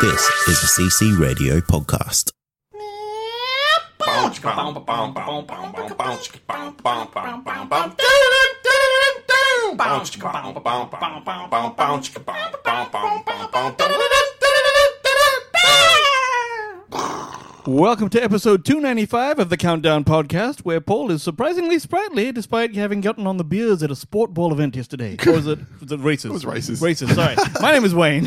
This is the CC Radio Podcast. Welcome to episode 295 of the Countdown Podcast, where Paul is surprisingly sprightly despite having gotten on the beers at a sport ball event yesterday. Or was it races? It was races. Races, sorry. My name is Wayne.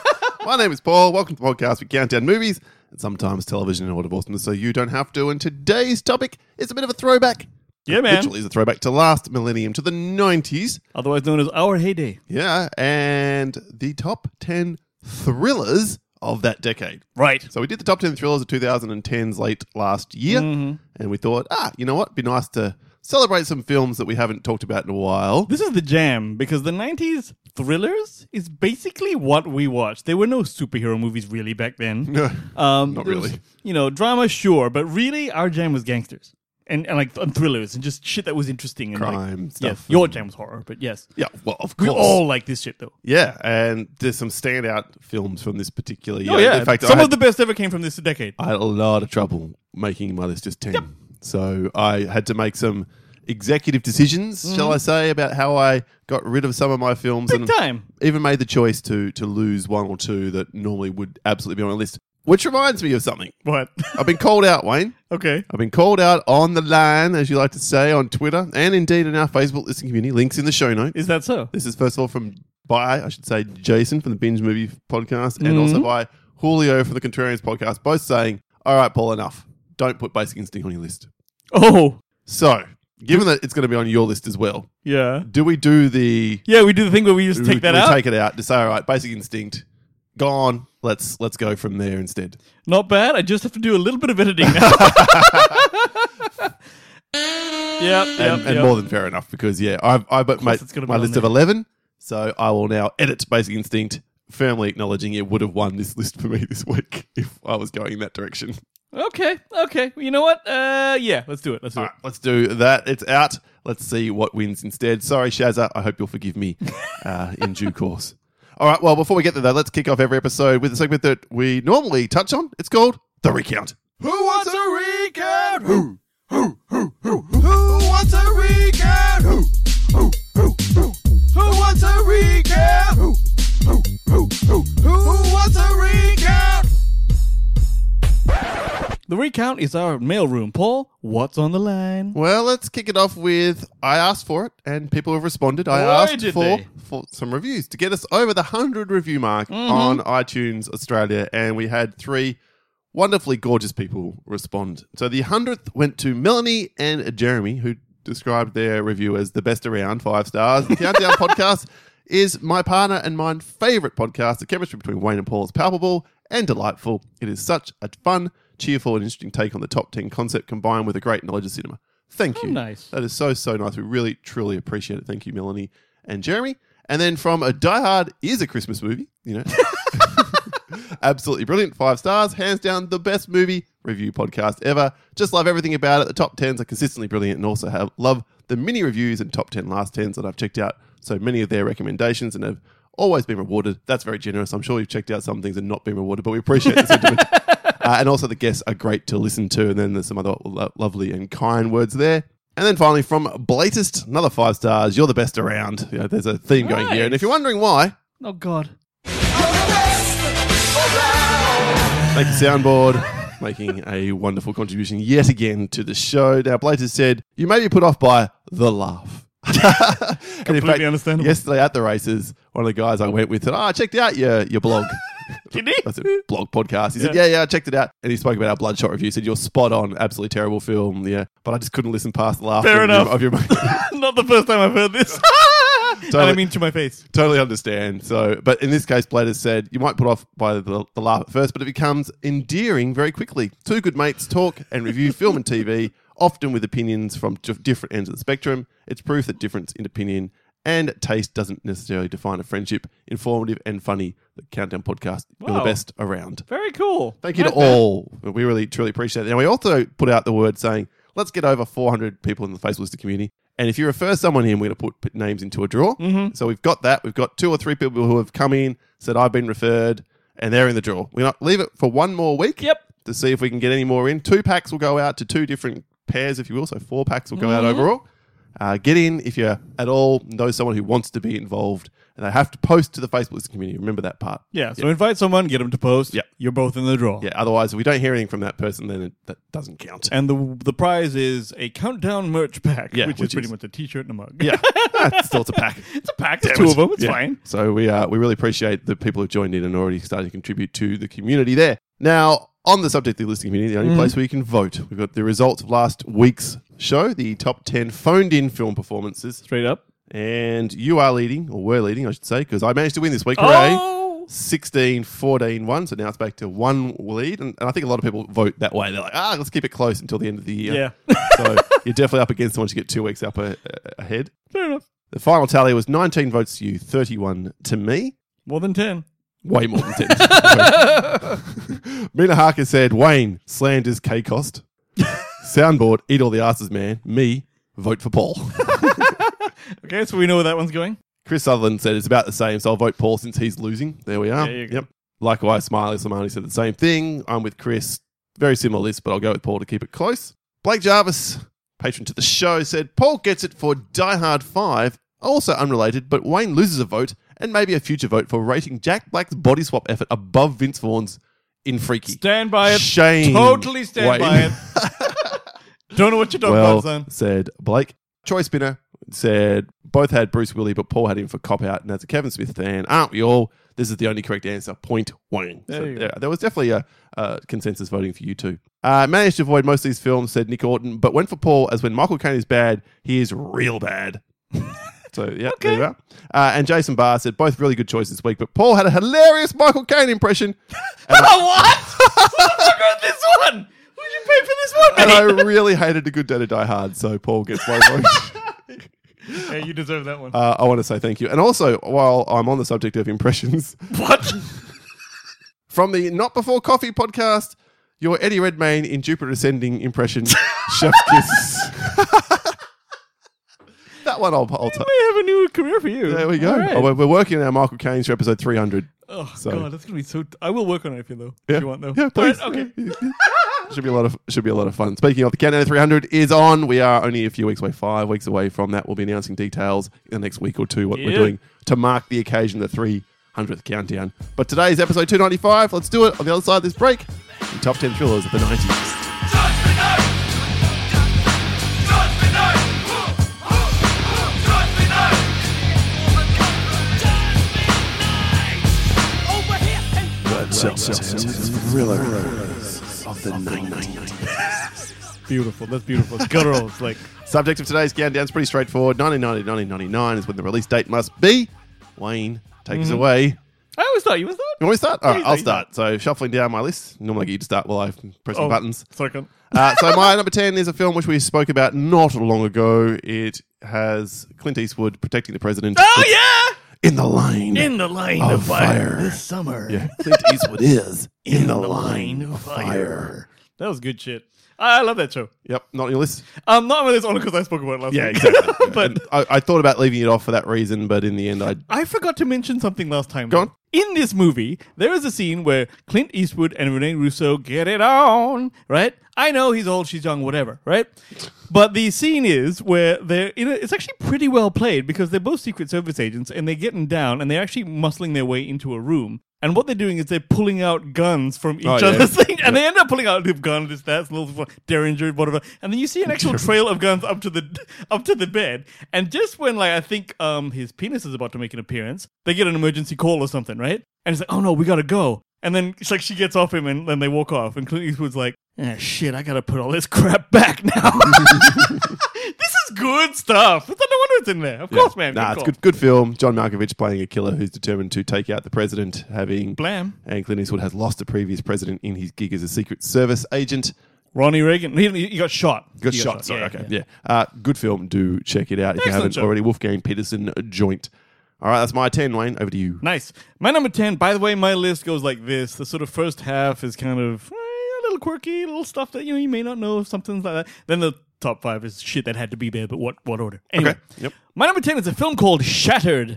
My name is Paul. Welcome to the podcast. We count down movies and sometimes television in order of awesomeness, so you don't have to. And today's topic is a bit of a throwback. Yeah, man. Literally is a throwback to last millennium, to the 90s. Otherwise known as our heyday. Yeah, and the top 10 thrillers of that decade. Right. So we did the top 10 thrillers of 2010s late last year, and we thought, you know what? It'd be nice to celebrate some films that we haven't talked about in a while. This is the jam, because the 90s thrillers is basically what we watched. There were no superhero movies really back then. No, not really. Drama, sure, but really our jam was gangsters. And thrillers and just shit that was interesting. And crime stuff. Yes, your jam was horror, but yes. Yeah, well, of course. We all like this shit, though. Yeah, and there's some standout films from this particular year. Oh, yeah. In fact, some of the best ever came from this decade. I had a lot of trouble making my list just 10. Yep. So I had to make some executive decisions, shall I say, about how I got rid of some of my films. Big time. Even made the choice to lose one or two that normally would absolutely be on my list. Which reminds me of something. What? I've been called out, Wayne. Okay. I've been called out on the line, as you like to say, on Twitter, and indeed in our Facebook listening community. Links in the show notes. Is that so? This is first of all by Jason from the Binge Movie Podcast, and also by Julio from the Contrarians Podcast, both saying, all right, Paul, enough. Don't put Basic Instinct on your list. Oh. So, given that it's going to be on your list as well, yeah. do we do the... Yeah, we do the thing where we just take that out? We take it out to say, all right, Basic Instinct, gone. Let's go from there instead. Not bad. I just have to do a little bit of editing now. And more than fair enough, because, I've made my list of 11, so I will now edit Basic Instinct, firmly acknowledging it would have won this list for me this week if I was going in that direction. Okay. Well, you know what? Let's do it. All right, let's do that. It's out. Let's see what wins instead. Sorry, Shazza. I hope you'll forgive me in due course. All right, well, before we get to that, let's kick off every episode with a segment that we normally touch on. It's called The Recount. Who wants a recount? Who wants a recount? Who wants a recount? Who wants a recount? The Recount is our mailroom. Paul, what's on the line? Well, let's kick it off with, I asked for it, and people have responded. I asked for some reviews to get us over the 100 review mark on iTunes Australia, and we had 3 wonderfully gorgeous people respond. So the 100th went to Melanie and Jeremy, who described their review as the best around, 5 stars. The Countdown Podcast is my partner and my favourite podcast. The chemistry between Wayne and Paul is palpable and delightful. It is such a fun, cheerful and interesting take on the top 10 concept combined with a great knowledge of cinema. Thank you. Nice. That is so nice. We really, truly appreciate it. Thank you, Melanie and Jeremy. And then from a Die Hard is a Christmas movie, absolutely brilliant. 5 stars. Hands down, the best movie review podcast ever. Just love everything about it. The top 10s are consistently brilliant and also love the mini reviews and top 10 last 10s that I've checked out. So many of their recommendations and have always been rewarded. That's very generous. I'm sure you've checked out some things and not been rewarded, but we appreciate the sentiment. And also the guests are great to listen to. And then there's some other lovely and kind words there. And then finally from Blatist, another 5 stars. You're the best around. There's a theme going here. And if you're wondering why... Oh, God. Thank you, Soundboard, making a wonderful contribution yet again to the show. Now, Blatist said, you may be put off by the laugh. Completely understandable. Yesterday at the races, one of the guys I went with said, I checked out your blog. Did he? I said, blog podcast. He said, yeah, I checked it out. And he spoke about our Bloodshot review. He said, you're spot on. Absolutely terrible film. Yeah. But I just couldn't listen past the laugh Fair enough. Of your Not the first time I've heard this. Totally, and I mean to my face. Totally understand. So, but in this case, Blader said, you might put off by the laugh at first, but it becomes endearing very quickly. 2 good mates talk and review film and TV, often with opinions from different ends of the spectrum. It's proof that difference in opinion and taste doesn't necessarily define a friendship. Informative and funny. The Countdown Podcast. You're the best around. Very cool. Thank you to all. We really, truly appreciate it. And we also put out the word saying, let's get over 400 people in the Facebook Lister community. And if you refer someone in, we're going to put names into a draw. Mm-hmm. So we've got that. We've got 2 or 3 people who have come in, said, I've been referred. and they're in the draw. We're not leave it for one more week. Yep. To see if we can get any more in. 2 packs will go out to 2 different pairs, if you will. So 4 packs will go out overall. Get in if you at all know someone who wants to be involved, and they have to post to the Facebook listening community. Remember that part. Yeah, so invite someone, get them to post. Yeah. You're both in the draw. Yeah, otherwise, if we don't hear anything from that person, then that doesn't count. And the prize is a countdown merch pack, Yeah, which is pretty much a t-shirt and a mug. Yeah, still it's a pack. It's a pack. There's 2 of them. It's fine. So we really appreciate the people who've joined in and already started to contribute to the community there. Now, on the subject of the listening community, the only place where you can vote, we've got the results of last week's show, the top 10 phoned-in film performances. Straight up. And you are leading, or were leading, I should say, because I managed to win this week. Hooray! 16-14-1, so now it's back to 1 lead. And I think a lot of people vote that way. They're like, let's keep it close until the end of the year. Yeah. So you're definitely up against once you get 2 weeks up ahead. Fair enough. The final tally was 19 votes to you, 31 to me. More than 10. Way more than 10. Mina Harker said, Wayne, slanders K-Cost. Soundboard, eat all the asses, man. Me, vote for Paul. Okay, so we know where that one's going. Chris Sutherland said it's about the same, so I'll vote Paul since he's losing. There we are. There you go. Yep. Likewise, Smiley Samani said the same thing. I'm with Chris. Very similar list, but I'll go with Paul to keep it close. Blake Jarvis, patron to the show, said Paul gets it for Die Hard 5. Also unrelated, but Wayne loses a vote and maybe a future vote for rating Jack Black's body swap effort above Vince Vaughn's in Freaky. Stand by it. Shame. Totally stand Wayne. by it. Don't know what you're talking about, son. Said Blake. Troy Spinner said both had Bruce Willis, but Paul had him for Cop Out. And as a Kevin Smith fan, aren't we all? This is the only correct answer. Point Wayne. There was definitely a consensus voting for you too. Managed to avoid most of these films, said Nick Orton, but went for Paul as when Michael Caine is bad, he is real bad. So, yeah, There you are. And Jason Barr said both really good choices this week, but Paul had a hilarious Michael Caine impression. What? Who the fuck wrote this one? Who did you pay for this one, And mate? I really hated A Good Day to Die Hard, so Paul gets my vote. Hey, you deserve that one. I want to say thank you. And also, while I'm on the subject of impressions, What? from the Not Before Coffee podcast, your Eddie Redmayne in Jupiter Ascending impression, Chef Kiss. That one I'll take. may have a new career for you. There we go. All right. We're working on our Michael Caine for episode 300. Oh, So- God, that's going to be so... I will work on it if you want, though. Yeah, please. All right, okay. Should be a lot of fun. Speaking of, the Countdown to 300 is on. We are only a few weeks away, 5 weeks away from that. We'll be announcing details in the next week or two, what we're doing to mark the occasion, the 300th countdown. But today's episode 295. Let's do it on the other side of this break. The top 10 thrillers of the 90s. Thrillers of the 90s. Beautiful. That's beautiful. It's guttural. It's like... Subject of today's countdown is pretty straightforward. 1999 is when the release date must be. Wayne, take us away. I always thought you was that. You want me to start? All right, Yeah, I'll you start. So shuffling down my list. Normally I get you to start while I'm pressing buttons. Second. So my number 10 is a film which we spoke about not long ago. It has Clint Eastwood protecting the president. Oh, yeah! In the line. In the line Of of fire. fire. This summer. Yeah, Clint Eastwood is in the line of fire. That was good shit. I love that show. Yep, not on your list. Not on this only because I spoke about it last Yeah, week. exactly. But And I thought about leaving it off for that reason, but in the end, I forgot to mention something last time. Go on. In this movie, there is a scene where Clint Eastwood and Rene Russo get it on, right? I know he's old, she's young, whatever, right? But the scene is where it's actually pretty well played because they're both Secret Service agents and they're getting down and they're actually muscling their way into a room. And what they're doing is they're pulling out guns from each other's thing. And they end up pulling out a gun, this, that, little Derringer, whatever. And then you see an actual trail of guns up to the bed. And just when, like, I think his penis is about to make an appearance, they get an emergency call or something, right? And it's like, oh no, we gotta go. And then it's like she gets off him and then they walk off. And Clint Eastwood's like, shit, I gotta put all this crap back now. This is good stuff. No wonder it's in there. Of course, man. Nah, it's good film. John Malkovich playing a killer who's determined to take out the president, having... Blam. And Clint Eastwood has lost the previous president in his gig as a Secret Service agent. Ronnie Reagan. He got shot. Got shot. Sorry, okay. Yeah. Good film. Do check it out if you haven't show. already. Wolfgang Peterson joint. All right, that's my 10, Wayne. Over to you. Nice. My number 10, by the way, my list goes like this. The sort of first half is kind of a little quirky, little stuff that, you may not know, something like that. Then the top 5 is shit that had to be there, but what order? Anyway, Okay. Yep. My number 10 is a film called Shattered.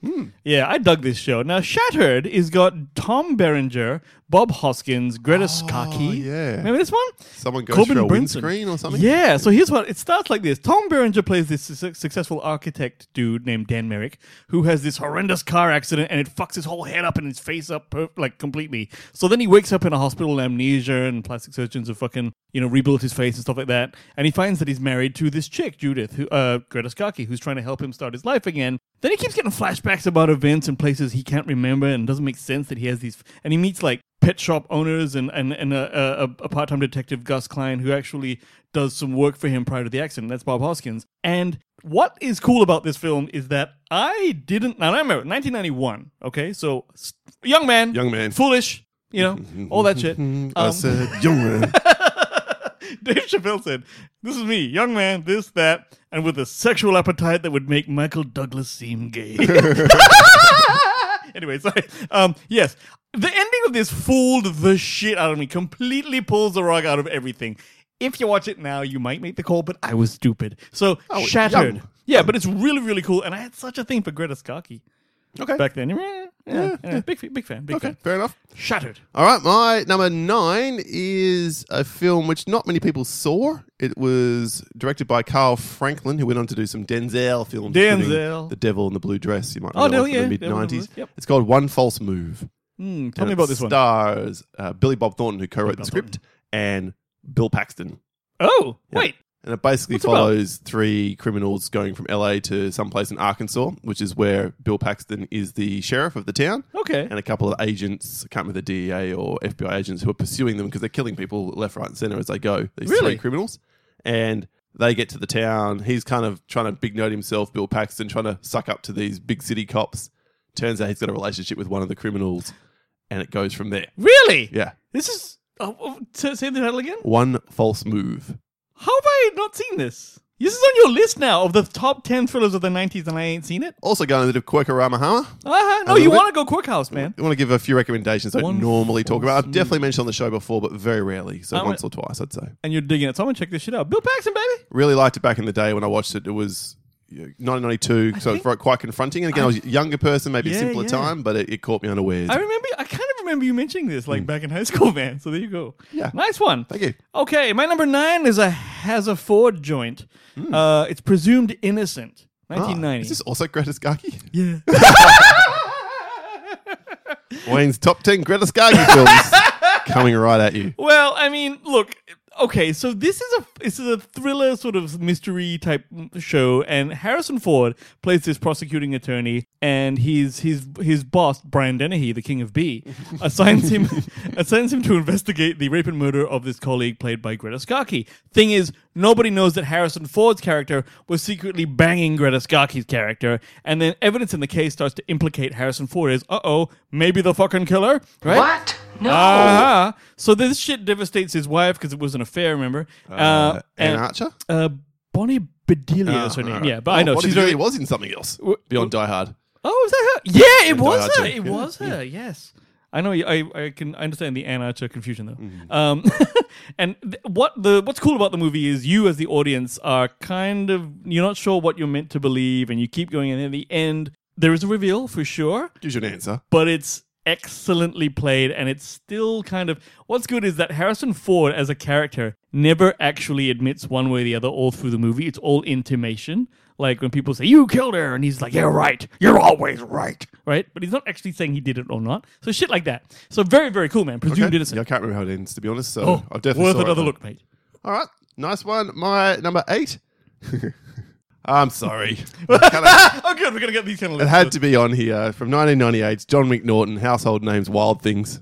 Yeah, I dug this show. Now, Shattered is got Tom Berenger, Bob Hoskins, Greta Scacchi. yeah. Remember this one? Someone goes Corbin through a Burnson. windscreen or something? Yeah, so here's what it starts like this. Tom Berenger plays this successful architect dude named Dan Merrick who has this horrendous car accident and it fucks his whole head up and his face up like completely. So then he wakes up in a hospital with amnesia and plastic surgeons have fucking, rebuilt his face and stuff like that. And he finds that he's married to this chick, Judith, Greta Scacchi, who's trying to help him start his life again. Then he keeps getting flashbacks about events and places he can't remember and it doesn't make sense that he has these. And he meets like pet shop owners and a part-time detective, Gus Klein, who actually does some work for him prior to the accident. That's Bob Hoskins. And what is cool about this film is that now I remember 1991. Okay, so young man, foolish, all that shit. I said, young man. Dave Chappelle said, "This is me, young man, this, that, and with a sexual appetite that would make Michael Douglas seem gay." Anyway, sorry. Yes, the ending of this fooled the shit out of me. Completely pulls the rug out of everything. If you watch it now, you might make the call, but I was stupid. So, Shattered. Young. Yeah, but it's really, really cool. And I had such a thing for Greta Scacchi. Okay. Back then. Yeah. Big fan. Okay, fair enough. Shattered. All right, my number 9 is a film which not many people saw. It was directed by Carl Franklin, who went on to do some Denzel films. Denzel. The Devil in the Blue Dress, you might Oh, remember, yeah. from the mid-90s. Yep. It's called One False Move. Tell me about this one. Stars Billy Bob Thornton, who co-wrote the script, and Bill Paxton. Oh, Yeah. wait. And it basically follows 3 criminals going from LA to someplace in Arkansas, which is where Bill Paxton is the sheriff of the town. Okay. And a couple of agents, I can't remember the DEA or FBI agents, who are pursuing them because they're killing people left, right, and center as they go. These Really? 3 criminals. And they get to the town. He's kind of trying to big note himself, Bill Paxton, trying to suck up to these big city cops. Turns out he's got a relationship with one of the criminals, and it goes from there. Really? Yeah. This is... say the title again? One False Move. How have I not seen this? This is on your list now of the top 10 thrillers of the 90s and I ain't seen it. Also going a bit of Quirkarama Hama. No, you want to go Quirkhouse, man. I want to give a few recommendations I don't One normally talk about. I've False definitely mentioned on the show before, but very rarely. So once or twice, I'd say. And you're digging it. So I'm going to check this shit out. Bill Paxton, baby. Really liked it back in the day when I watched it. It was 1992, so it's quite confronting. And again, I was a younger person, maybe a simpler time, but it caught me unawares. I kind of remember you mentioning this back in high school, man. So there you go. Yeah. Nice one. Thank you. Okay, my number 9 is has a Ford joint. It's Presumed Innocent. 1990. Is this also Greta Scacchi? Yeah. Wayne's top 10 Greta Scacchi films coming right at you. Well, I mean, look. Okay, so this is a thriller sort of mystery type show, and Harrison Ford plays this prosecuting attorney, and his boss, Brian Dennehy, the King of B, assigns him to investigate the rape and murder of this colleague played by Greta Scacchi. Thing is, nobody knows that Harrison Ford's character was secretly banging Greta Scacchi's character, and then evidence in the case starts to implicate Harrison Ford as, maybe the fucking killer, right? What? No. So this shit devastates his wife because it was an affair, remember? Anne Archer? Bonnie Bedelia is her name. Yeah, but I know Bonnie she's Bedelia very... was in something else beyond Die Hard. Oh, is that her? Yeah, it was her. Archer. It was her. Yes. I know. I can understand the Anne Archer confusion though. Mm-hmm. And what's cool about the movie is you as the audience are you're not sure what you're meant to believe, and you keep going. And at the end, there is a reveal for sure. Gives you an answer, but it's excellently played, and it's still what's good is that Harrison Ford as a character never actually admits one way or the other all through the movie. It's all intimation. Like when people say, "You killed her," and he's like, "You're right. You're always right." Right? But he's not actually saying he did it or not. So shit like that. So very, very cool, man. Presumed Innocent. Yeah, I can't remember how it ends, to be honest. So I've definitely worth saw another it. look, mate. All right. Nice one. My number 8. I'm sorry. Oh, good. We're going to get these kind of It had to be on here. From 1998, John McNaughton, Household Names, Wild Things.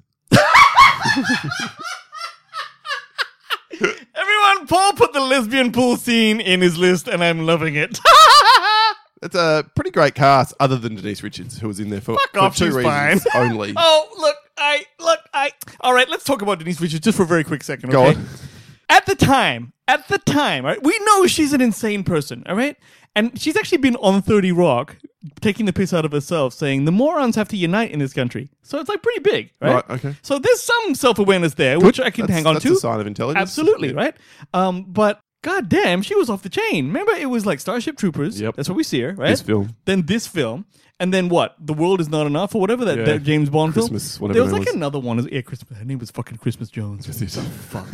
Everyone, Paul put the lesbian pool scene in his list, and I'm loving it. It's a pretty great cast, other than Denise Richards, who was in there for 2 she's reasons fine. only. Oh, look. All right, let's talk about Denise Richards just for a very quick second, Go okay? on. At the time, right, we know she's an insane person, all right? And she's actually been on 30 Rock taking the piss out of herself, saying the morons have to unite in this country. So it's pretty big, right? Right, okay. So there's some self-awareness there, which I can hang on to. That's a sign of intelligence. Absolutely, Yeah. right? But god damn, she was off the chain. Remember, it was like Starship Troopers. Yep. That's what we see her, right? This film. Then this film. And then what? The World Is Not Enough or whatever that James Bond Christmas, film. whatever There was her like name was. another one. Yeah, Christmas. Her name was fucking Christmas Jones. Fuck.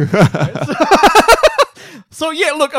So yeah, look,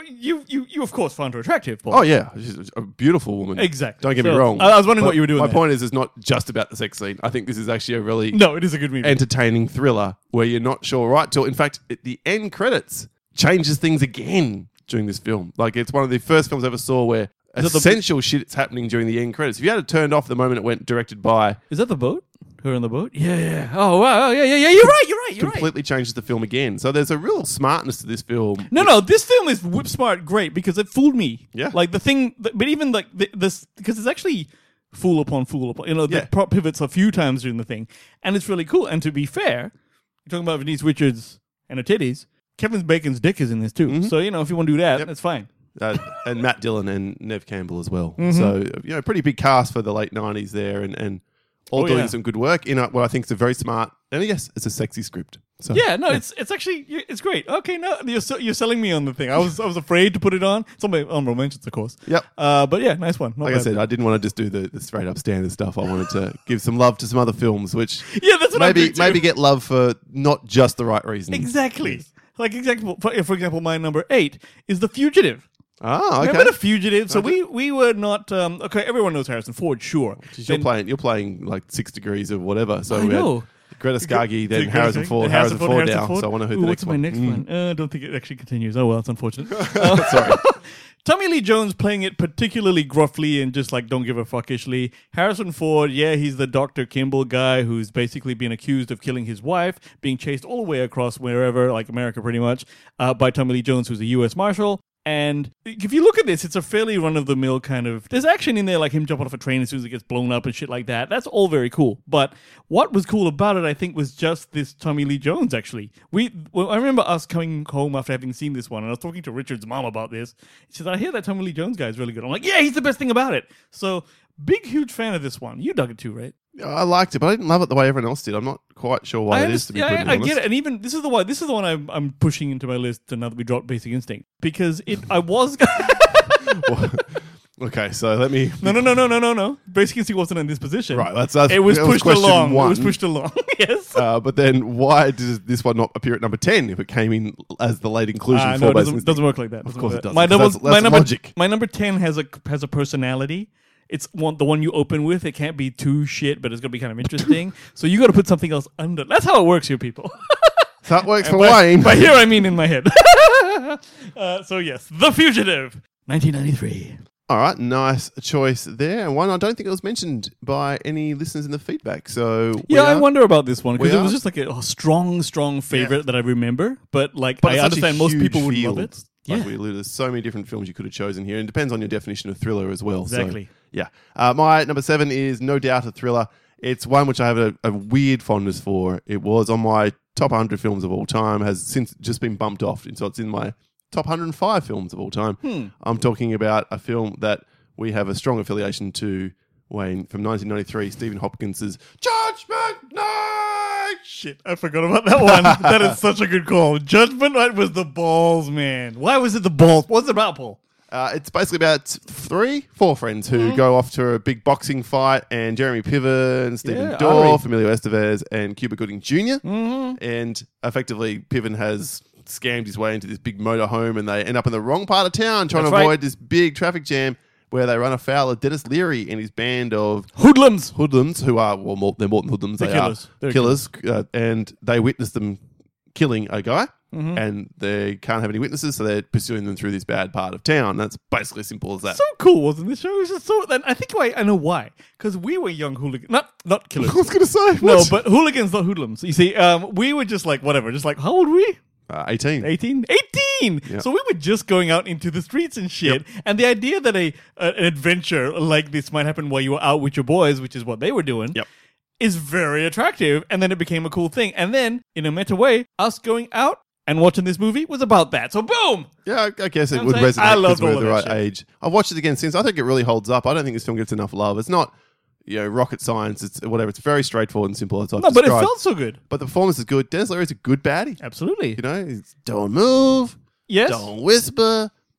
you of course found her attractive, Paul. Oh yeah, she's a beautiful woman. Exactly. Don't get me So, wrong. I was wondering But what you were doing My there. point is, it's not just about the sex scene. I think this is actually a really No, it is a good movie. entertaining thriller where you're not sure right till. In fact, the end credits changes things again during this film. Like it's one of the first films I ever saw where Is that the- essential shit's happening during the end credits. If you had it turned off the moment it went directed by, Is that the boat? Her on the boat? Yeah. Oh wow. Yeah. You're right. completely changes the film again. So there's a real smartness to this film. No, this film is whip smart great because it fooled me. Yeah. Like the thing, but even like this, because it's actually fool upon fool upon, Yeah. the plot pivots a few times during the thing. And it's really cool. And to be fair, you're talking about Denise Richards and her titties. Kevin Bacon's dick is in this too. So, if you want to do that, that's fine. And Matt Dillon and Nev Campbell as well. Mm-hmm. So, pretty big cast for the late 90s there and all doing some good work in what I think is a very smart, and yes, it's a sexy script. So, Yeah, no, it's actually it's great. Okay, no, you're selling me on the thing. I was afraid to put it on. It's on my honorable mentions, of course. Yep. But yeah, nice one. Not Like I bad. said, I didn't want to just do the straight up standard stuff. I wanted to give some love to some other films, which Yeah, that's what I did too. maybe get love for not just the right reasons. Exactly. Like for example, my number 8 is The Fugitive. Ah, okay. Remember The Fugitive? So we were not okay. Everyone knows Harrison Ford, sure. You're playing like 6 Degrees of whatever. So I we had know. Greta Skagi, then Harrison Ford now. So I want to know who the next What's my one. next one? I don't think it actually continues. Oh well, it's unfortunate. Sorry. Tommy Lee Jones playing it particularly gruffly and just like don't give a fuckishly. Harrison Ford, yeah, he's the Dr. Kimball guy who's basically been accused of killing his wife, being chased all the way across wherever, like America pretty much, by Tommy Lee Jones, who's a U.S. Marshal. And if you look at this, it's a fairly run-of-the-mill kind of... There's action in there, like him jumping off a train as soon as it gets blown up and shit like that. That's all very cool. But what was cool about it, I think, was just this Tommy Lee Jones, actually. I remember us coming home after having seen this one, and I was talking to Richard's mom about this. She said, I hear that Tommy Lee Jones guy is really good. I'm like, yeah, he's the best thing about it. So, big, huge fan of this one. You dug it too, right? I liked it, but I didn't love it the way everyone else did. I'm not quite sure why it is, to be brutally I honest. get it, and even this is the one I'm pushing into my list. Now that we dropped Basic Instinct, because I was Okay, so let me... no. Basic Instinct wasn't in this position. Right, that's it was that pushed question along. one. It was pushed along. Yes. But then why does this one not appear at number 10 if it came in as the late inclusion No, for it Basic doesn't work like that. Of course it doesn't. My 'cause that's number logic. My number 10 has a personality. It's the one you open with. It can't be too shit, but it's gonna be kind of interesting. So you got to put something else under. That's how it works here, people. So that works for By Wayne. here, I mean in my head. So yes, The Fugitive, 1993. All right, nice choice there. And one I don't think it was mentioned by any listeners in the feedback. So Yeah, I wonder about this one because we it was are- just like a strong favorite that I remember. But like, But I it's such a understand most huge people would field. love it. Like Yeah. we alluded, there's so many different films you could have chosen here, and it depends on your definition of thriller as well. Exactly. So, yeah. My number 7 is no doubt a thriller. It's one which I have a weird fondness for. It was on my top 100 films of all time, has since just been bumped off, so it's in my top 105 films of all time. I'm talking about a film that we have a strong affiliation to, Wayne, from 1993, Stephen Hopkins' Judgment Night! Shit, I forgot about that one. That is such a good call. Judgment Night was the balls, man. Why was it the balls? What's it about, Paul? It's basically about 4 friends who go off to a big boxing fight, and Jeremy Piven, Stephen Yeah, Dorff, Emilio Estevez, and Cuba Gooding Jr. And effectively, Piven has scammed his way into this big motorhome, and they end up in the wrong part of town trying That's to avoid right. this big traffic jam where they run afoul of Dennis Leary and his band of Hoodlums. hoodlums who are, well, they're more than hoodlums. They're They killers. are They're killers. And they witness them killing a guy. And they can't have any witnesses, so they're pursuing them through this bad part of town. That's basically as simple as that. So cool, wasn't this show? It was just so. I think I know why. Because we were young hooligans, not killers. I was going to say, No, what? but hooligans, not hoodlums. You see, we were just like whatever. Just like how old were we? 18. 18? 18! Yeah. So we were just going out into the streets and shit. And the idea that an adventure like this might happen while you were out with your boys, which is what they were doing, Yep. is very attractive. And then it became a cool thing. And then, in a meta way, us going out and watching this movie was about that. So boom! Yeah, I guess it You know would what I'm saying? I resonate loved because we're all the of right that shit. age. I've watched it again since. I think it really holds up. I don't think this film gets enough love. It's not, rocket science. It's whatever. It's very straightforward and simple as I've No, but it described. felt so good. But the performance is good. Dennis Leary's a good baddie. Absolutely. He's, don't move. Yes. Don't whisper.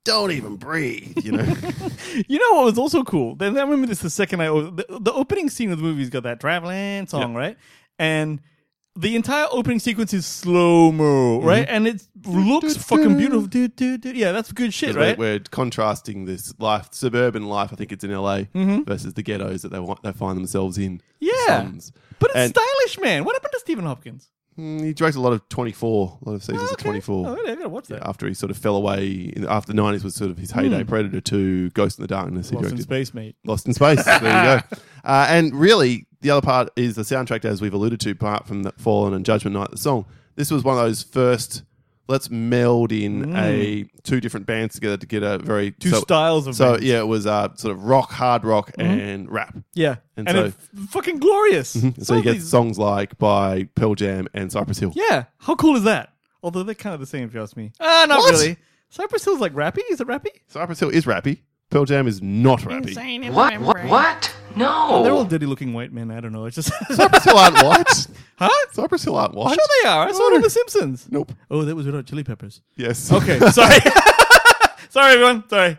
don't even breathe, You know what was also cool? Then I remember this the second the opening scene of the movie's got that Traveling song, right? And the entire opening sequence is slow-mo, right? And it looks fucking beautiful. Yeah, that's good shit, right? We're contrasting this suburban life, I think it's in LA, versus the ghettos that they find themselves in. Yeah. Slums. But it's stylish, man. What happened to Stephen Hopkins? He directed a lot of 24, a lot of seasons of 24. Oh, I gotta watch that. After he sort of fell away, after the 90s was sort of his heyday. Predator 2, Ghost in the Darkness. Lost in Space, mate. Lost in Space. There you go. And really, the other part is the soundtrack, as we've alluded to, apart from the Fallen and Judgment Night, the song. This was one of those first, let's meld in two different bands together to get a very... Two styles of So, bands. yeah, it was sort of rock, hard rock, and rap. Yeah. And so, it's fucking glorious. So you get songs like by Pearl Jam and Cypress Hill. Yeah. How cool is that? Although they're kind of the same, if you ask me. Not What? really. Cypress Hill's like rappy? Is it rappy? Cypress Hill is rappy. Pearl Jam is not rappy. What? No. They're all dirty-looking white men. I don't know. It's just... Cypress Hill aren't white. Huh? Cypress Hill aren't white. Sure they are. I saw it on The Simpsons. Nope. Oh, that was Red Hot Chili Peppers. Yes. Okay, sorry. Sorry, everyone. Sorry.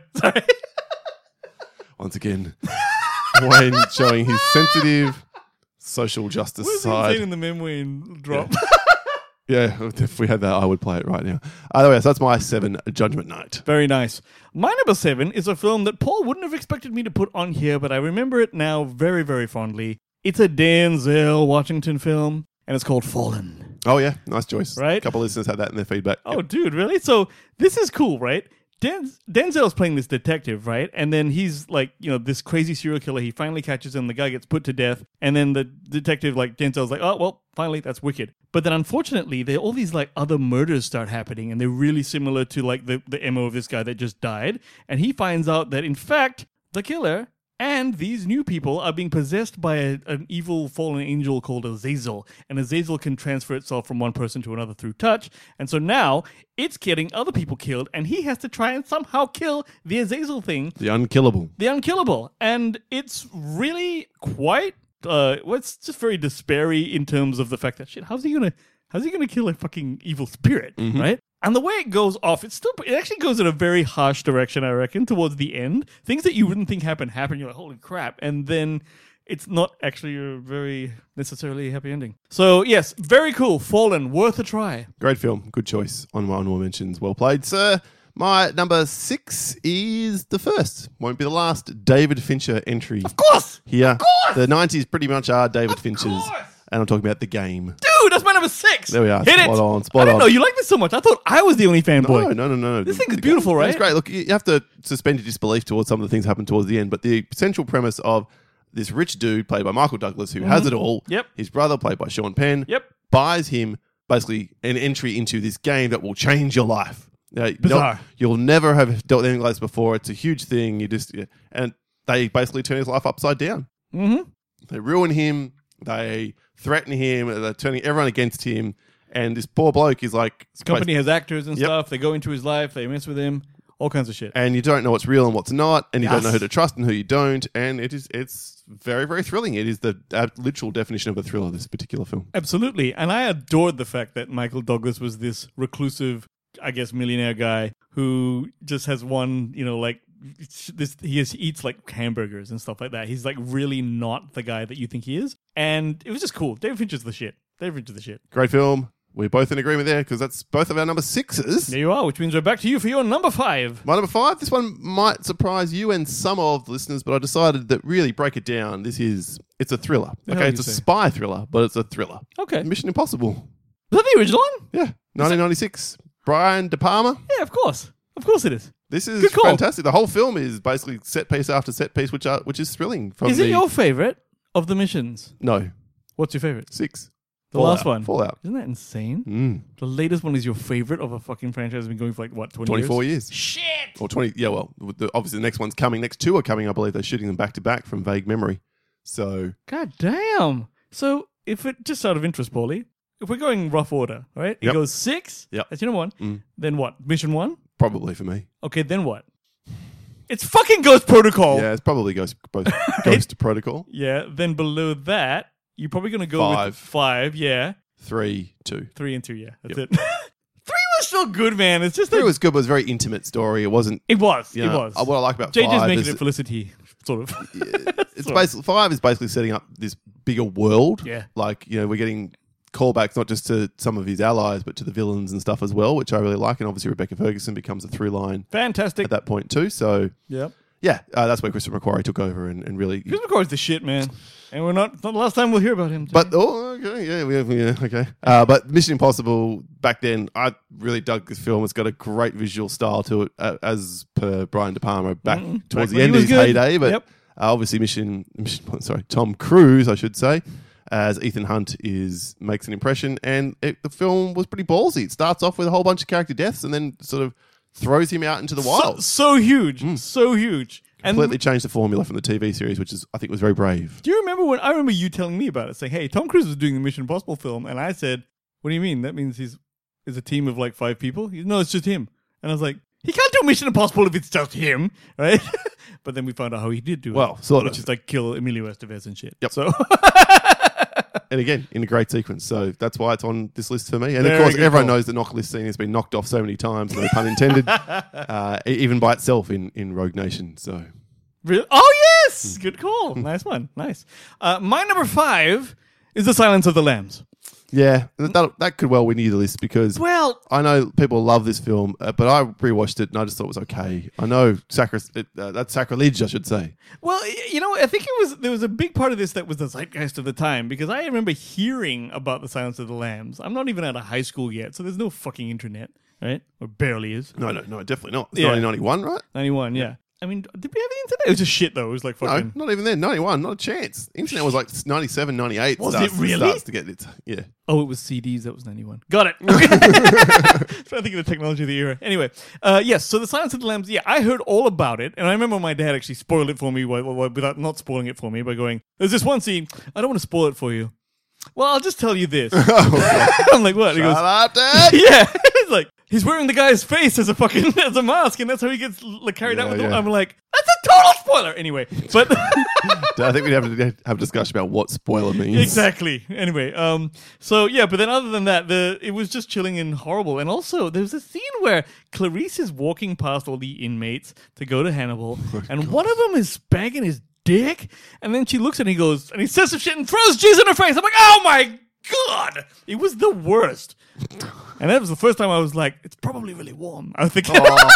Once again, Wayne showing his sensitive social justice What was he side. saying in the Memwayne drop? Yeah, if we had that, I would play it right now. Either way, so that's my 7, Judgment Night. Very nice. My number 7 is a film that Paul wouldn't have expected me to put on here, but I remember it now very, very fondly. It's a Denzel Washington film, and it's called Fallen. Oh yeah, nice choice. Right? A couple of listeners had that in their feedback. Oh, Yep. dude, really? So this is cool, right? Denzel's playing this detective, right? And then he's like, this crazy serial killer. He finally catches him. The guy gets put to death. And then the detective, like, Denzel's like, oh, well, finally, that's wicked. But then unfortunately, all these like other murders start happening. And they're really similar to like the MO of this guy that just died. And he finds out that, in fact, the killer and these new people are being possessed by an evil fallen angel called Azazel. And Azazel can transfer itself from one person to another through touch. And so now it's getting other people killed, and he has to try and somehow kill the Azazel thing. The Unkillable. The Unkillable. And it's really quite, it's just very despairy in terms of the fact that, shit, how's he gonna kill a fucking evil spirit, right? And the way it goes off, it actually goes in a very harsh direction, I reckon, towards the end. Things that you wouldn't think happen. You're like, holy crap. And then it's not actually a very necessarily happy ending. So, yes, very cool. Fallen, worth a try. Great film. Good choice. Honorable mentions. Well played, sir. My number 6 is the first. Won't be the last. David Fincher entry. Of course! Here. Of course! The 90s pretty much are David Of Fincher's. course! And I'm talking about The Game. Dude, that's my number 6. There we are. Hit Spot it. on, spot I didn't on. know you like this so much. I thought I was the only fanboy. No. This thing is beautiful, right? It's great. Look, you have to suspend your disbelief towards some of the things that happen towards the end, but the central premise of this rich dude played by Michael Douglas who has it all, Yep. his brother played by Sean Penn, Yep. buys him basically an entry into this game that will change your life. Bizarre. You'll never have dealt with anything like this before. It's a huge thing. And they basically turn his life upside down. Mm-hmm. They ruin him. They threaten him. They're turning everyone against him. And this poor bloke is like... His company has actors and Yep. stuff. They go into his life. They mess with him. All kinds of shit. And you don't know what's real and what's not. And you don't Yes. know who to trust and who you don't. And it's very, very thrilling. It is the literal definition of a thriller, this particular film. Absolutely. And I adored the fact that Michael Douglas was this reclusive, I guess, millionaire guy who just has one, he eats like hamburgers and stuff like that. He's like really not the guy that you think he is. And it was just cool. David Fincher's the shit. Great film. We're both in agreement there because that's both of our number 6s. There you are, which means we're back to you for your number 5. My number 5, this one might surprise you and some of the listeners, but I decided that really break it down. It's a thriller. The hell Okay, do it's a you say? spy thriller, but it's a thriller. Okay. Mission Impossible. Is that the original one? Yeah, 1996. Brian De Palma. Yeah, of course. Of course it is. This is Good call. fantastic. The whole film is basically set piece after set piece, which is thrilling. Is it your favorite of the missions? No, What's your favorite? 6. The last one. Fallout. Isn't that insane? The latest one is your favorite of a fucking franchise that's been going for 20 24 years? years. Shit! Or 20, yeah, well, obviously the next one's coming. Next 2 are coming, I believe. They're shooting them back to back from vague memory. So, God damn. So, if it, just out of interest, Paulie, if we're going rough order, right? It Yep. goes 6. Yep. That's your number 1. Then what? Mission 1? probably for me. Okay, then what? It's fucking Ghost Protocol. Yeah, it's probably Ghost Protocol. Yeah, then below that, you're probably going to go 5. with 5, yeah. 3, 2. 3 and 2, yeah. That's Yep. it. 3 was still good, man. It's just It was good, but it was a very intimate story. It wasn't. It was. You know, It was. What I like about JJ's 5 making is it Felicity, sort of. it's basically 5 is basically setting up this bigger world. Yeah. Like, we're getting callbacks not just to some of his allies, but to the villains and stuff as well, which I really like. And obviously, Rebecca Ferguson becomes a through line Fantastic. at that point too. So Yep. yeah, that's where Christopher McQuarrie took over and really. Chris McCoy's the shit, man. And we're not the last time we'll hear about him. But okay, yeah, okay. But Mission Impossible back then, I really dug this film. It's got a great visual style to it, as per Brian De Palma back towards the end of his heyday. But obviously, Tom Cruise, I should say, as Ethan Hunt makes an impression, and the film was pretty ballsy. It starts off with a whole bunch of character deaths, and then sort of throws him out into the wild. So huge, so huge. And Completely changed the formula from the TV series, which I think was very brave. do you remember I remember you telling me about it, saying, "Hey, Tom Cruise is doing the Mission Impossible film," and I said, "What do you mean? That means he's a team of like 5 people?" No, it's just him. And I was like, he can't do Mission Impossible if it's just him, right? But then we found out how he did do it. Well, sort of. Which is like kill Emilio Estevez and shit. Yep. So And again, in a great sequence. So that's why it's on this list for me. And Very of course, good everyone call. knows the Knocklist scene has been knocked off so many times, no pun intended, even by itself in Rogue Nation. So Really? Oh, yes! Good call. Nice one. Nice. My number 5 is The Silence of the Lambs. yeah, that could well win you the list because Well, I know people love this film, but I rewatched it and I just thought it was okay. I know that's sacrilege, I should say. well, I think there was a big part of this that was the zeitgeist of the time because I remember hearing about The Silence of the Lambs. I'm not even out of high school yet, so there's no fucking internet, right? Or barely is. No, definitely not. It's Yeah. 1991, right? 91, yeah. I mean, did we have the internet? It was just shit, though. It was like fucking... No, not even then. 91, not a chance. Internet was like 97, 98. Was it really? Starts to get it. Yeah. Oh, it was CDs. That was 91. Got it. Trying to think of the technology of the era. Anyway, yes. So The Silence of the Lambs. Yeah, I heard all about it, and I remember my dad actually spoiled it for me without not spoiling it for me by going, "There's this one scene. I don't want to spoil it for you. Well, I'll just tell you this." I'm like, "What?" He goes, Shut up, Dad. "Yeah." He's like, "He's wearing the guy's face as a mask, and that's how he gets carried out with Yeah, it." yeah. I'm like, "That's a total spoiler." Anyway, but. I think we'd have to have a discussion about what spoiler means. Exactly. Anyway, so yeah, but then other than that, it was just chilling and horrible. And also, there's a scene where Clarice is walking past all the inmates to go to Hannibal, and one of them is spanking his dick, and then she looks at him and he goes, and he says some shit and throws jizz in her face. I'm like, oh my god, it was the worst. And that was the first time I was like, it's probably really warm. I was thinking,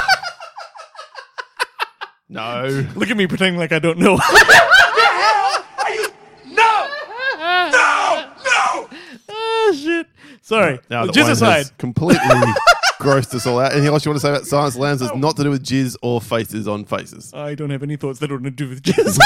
No. look at me pretending like I don't know. Oh shit. Sorry. Now, Jizz aside. completely grossed us all out. Anything else you want to say about Silence of the Lambs has not to do with jizz or faces on faces? I don't have any thoughts that are to do with jizz.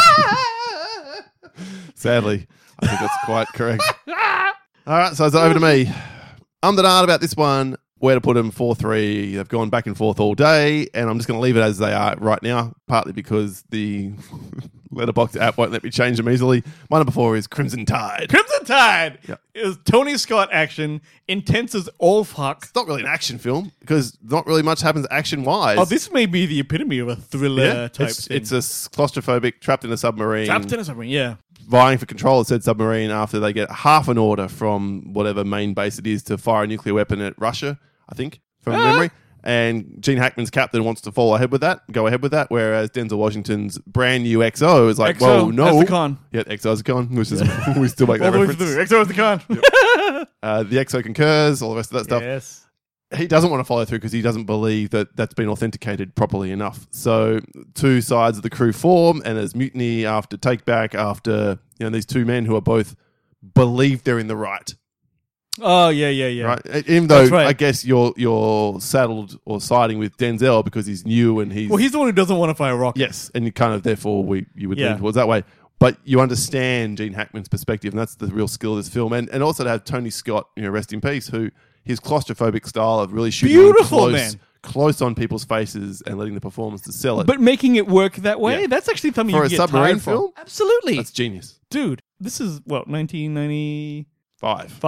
Sadly, I think that's quite correct. All right, so it's over to me. I'm denied about this one. Where to put them? 4-3. They've gone back and forth all day, and I'm just going to leave it as they are right now, partly because the Letterboxd app won't let me change them easily. My number 4 is Crimson Tide. Crimson Tide. Yep. It was Tony Scott action, intense as all fuck. It's not really an action film because not really much happens action-wise. Oh, this may be the epitome of a thriller type thing. It's a claustrophobic, trapped in a submarine. Trapped in a submarine, yeah. Vying for control of said submarine after they get half an order from whatever main base it is to fire a nuclear weapon at Russia, I think, from memory. And Gene Hackman's captain wants to go ahead with that, whereas Denzel Washington's brand new XO is like, XO, whoa, no. that's the con. Yeah, XO's the con, which is, we still make All that the way reference. through. XO is the con. The XO concurs, all the rest of that stuff. Yes. He doesn't want to follow through because he doesn't believe that that's been authenticated properly enough. So two sides of the crew form, and there's mutiny after takeback after these two men who are both believe they're in the right. Oh, yeah. Right, even though That's right. I guess you're saddled or siding with Denzel because he's new and he's Well, he's the one who doesn't want to fire a rocket. yes, and you kind of therefore you would Yeah. lean towards that way. But you understand Gene Hackman's perspective, and that's the real skill of this film. And also to have Tony Scott, rest in peace, who his claustrophobic style of really shooting Beautiful, man. close on people's faces and letting the performance to sell it. But making it work that way, Yeah. that's actually something For you a get submarine tired film? from. Absolutely. that's genius. Dude, this is, 1995? 5.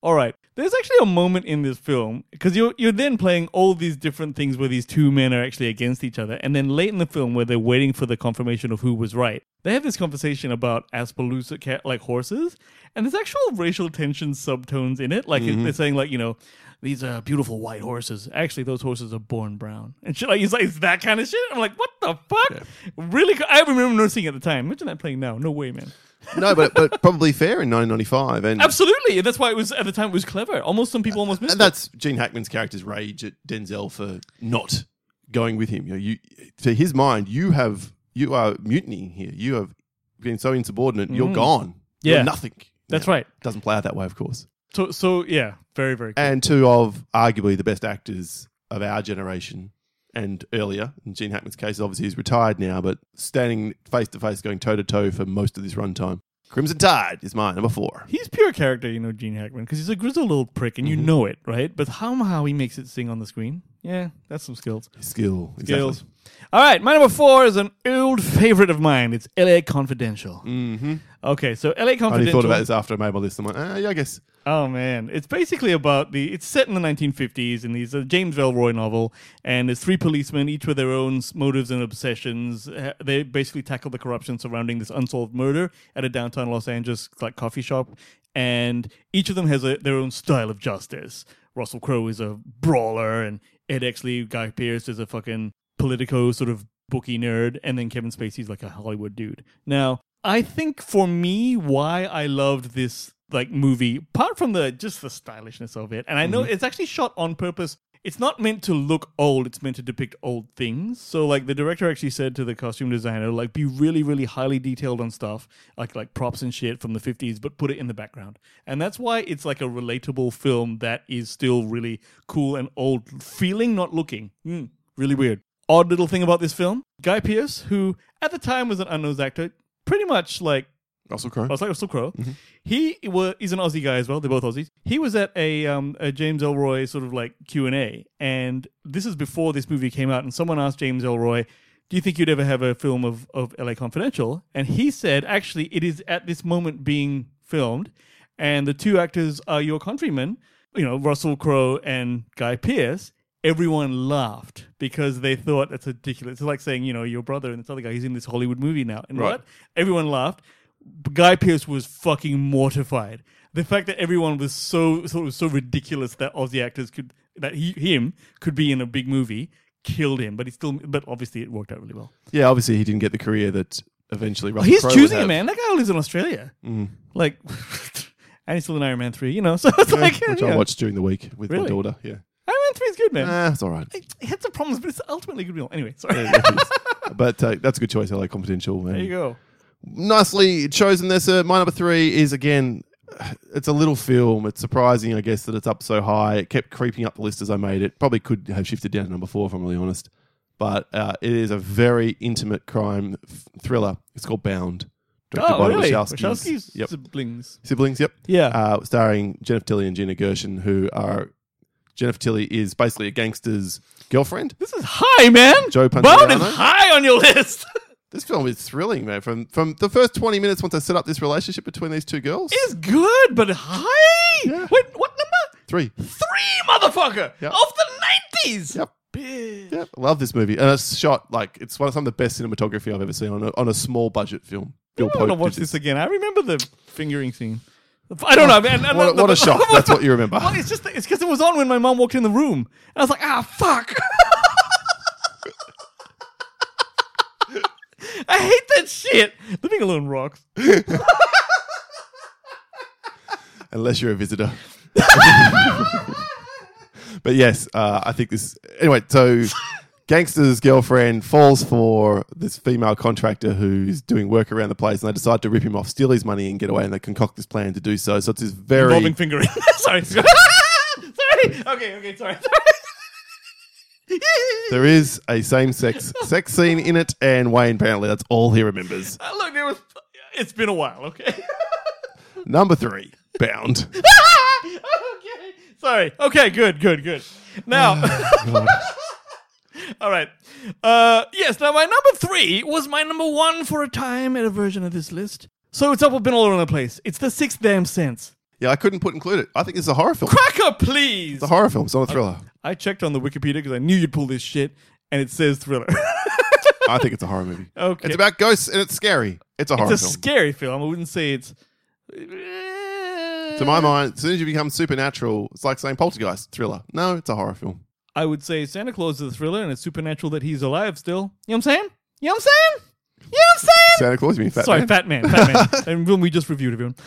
All right. There's actually a moment in this film, because you're then playing all these different things where these two men are actually against each other, and then late in the film where they're waiting for the confirmation of who was right, they have this conversation about Appaloosa like horses, and there's actual racial tension subtones in it. Like they're saying, like, these are beautiful white horses. Actually, those horses are born brown. And shit, like, it's that kind of shit. I'm like, what the fuck? Yeah. Really? I remember noticing it at the time. Imagine that playing now. No way, man. No, but probably fair in 1995. And absolutely. And that's why it was, at the time, it was clever. Some people almost missed it. And that's Gene Hackman's character's rage at Denzel for not going with him. To his mind, you are mutinying here. You have been so insubordinate. You're gone. Yeah. You're nothing. That's right. Doesn't play out that way, of course. So yeah, very, very cool. And two of arguably the best actors of our generation and earlier. In Gene Hackman's case, obviously he's retired now, but standing face to face, going toe to toe for most of this runtime. Crimson Tide is my number 4. He's pure character, Gene Hackman, because he's a grizzled little prick, and you know it, right? But somehow he makes it sing on the screen. Yeah, that's some skills. Skills. Exactly. All right, my number 4 is an old favorite of mine. It's L.A. Confidential. Mm-hmm. Okay, so L.A. Confidential. I only thought about this after I made my list. I'm like, yeah, I guess. Oh, man. It's basically about it's set in the 1950s, and it's a James Ellroy novel, and there's 3 policemen, each with their own motives and obsessions. They basically tackle the corruption surrounding this unsolved murder at a downtown Los Angeles coffee shop, and each of them has their own style of justice. Russell Crowe is a brawler, and Ed Exley, Guy Pearce, is a fucking Politico sort of bookie nerd, and then Kevin Spacey's like a Hollywood dude. Now, I think for me, why I loved this movie, apart from just the stylishness of it, and I know it's actually shot on purpose. It's not meant to look old, it's meant to depict old things. So the director actually said to the costume designer, be really, really highly detailed on stuff, like props and shit from the 50s, but put it in the background. And that's why it's a relatable film that is still really cool and old feeling, not looking. Really weird. Odd little thing about this film, Guy Pearce, who at the time was an unknown actor, pretty much like Russell Crowe. Russell Crowe. Mm-hmm. He's an Aussie guy as well. They're both Aussies. He was at a James Ellroy sort of Q&A, and this is before this movie came out, and someone asked James Ellroy, do you think you'd ever have a film of LA Confidential? And he said, actually, it is at this moment being filmed, and the 2 actors are your countrymen, Russell Crowe and Guy Pearce. Everyone laughed because they thought that's ridiculous. It's like saying, your brother and this other guy, he's in this Hollywood movie now. And right. What? Everyone laughed. Guy Pearce was fucking mortified. The fact that everyone was so ridiculous that Aussie actors could be in a big movie killed him. But obviously it worked out really well. Yeah, obviously he didn't get the career that eventually Russell He's Crowe choosing would it, man. That guy lives in Australia. And he's still in Iron Man 3, so it's which I watched during the week with my daughter. Yeah. Iron Man 3 is good, man. It's all right. It had some problems, but it's ultimately a good film. Anyway, sorry. Yeah, but that's a good choice, LA Confidential. There you go. Nicely chosen there, my number 3 is, again, it's a little film. It's surprising, I guess, that it's up so high. It kept creeping up the list as I made it. Probably could have shifted down to number 4, if I'm really honest. But it is a very intimate crime thriller. It's called Bound. Directed by really? Wachowski's yep. Siblings. Siblings, yep. Yeah. Starring Jennifer Tilly and Gina Gershon, who are... Jennifer Tilly is basically a gangster's girlfriend. This is high, man. Joe Pantoliano. Bound is high on your list. This film is thrilling, man. From the first 20 minutes once I set up this relationship between these 2 girls. It's good, but high. Yeah. Wait, what number? 3. 3, motherfucker. Yep. Of the 90s. Yep. Bitch. Yep. I love this movie. And it's shot it's some of the best cinematography I've ever seen on a small budget film. I want to watch this again. I remember the fingering scene. I don't know, man. What a shock. That's what you remember. Well, it's because it was on when my mom walked in the room. And I was like, fuck. I hate that shit. Living alone rocks. Unless you're a visitor. But yes, I think this... Anyway, so... Gangster's girlfriend falls for this female contractor who's doing work around the place, and they decide to rip him off, steal his money, and get away, and they concoct this plan to do so. So it's this very... Involving fingering. Sorry. Sorry. Okay, sorry. There is a same-sex sex scene in it, and Wayne, apparently, that's all he remembers. Look, it's been a while, okay? Number 3, Bound. Okay. Sorry. Okay, good. Now... All right. Yes, now my number 3 was my number 1 for a time at a version of this list. So it's been all over the place. It's The Sixth Damn Sense. Yeah, I couldn't include it. I think it's a horror film. Cracker, please! It's a horror film. It's not a thriller. I checked on the Wikipedia because I knew you'd pull this shit, and it says thriller. I think it's a horror movie. Okay. It's about ghosts and it's scary. It's a horror It's a film. scary film. I wouldn't say it's... To my mind, as soon as you become supernatural, it's like saying Poltergeist, thriller. No, it's a horror film. I would say Santa Claus is a thriller, and it's supernatural that he's alive still. You know what I'm saying? You know what I'm saying? You know what I'm saying? Santa Claus, you mean Fat Sorry, Man? Fat Man. Fat Man. And film we just reviewed, everyone.